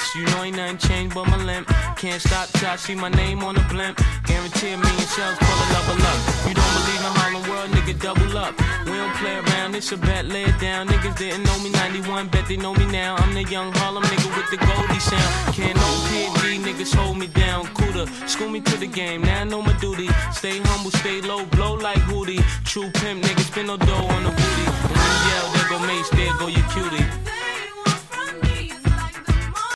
You know ain't nothing changed but my limp. Can't stop till I see my name on the blimp. Guarantee a million shells full of level up. You don't believe in Harlem World, nigga, double up. We don't play around, it's a bet, lay it down. Niggas didn't know me 91, bet they know me now. I'm the young Harlem nigga with the Goldie sound. Can't no PD, niggas hold me down. Cooler, school me to the game, now I know my duty. Stay humble, stay low, blow like Hootie. True pimp, niggas spin no dough on the booty. And when you yell, there go Mace, there go your cutie.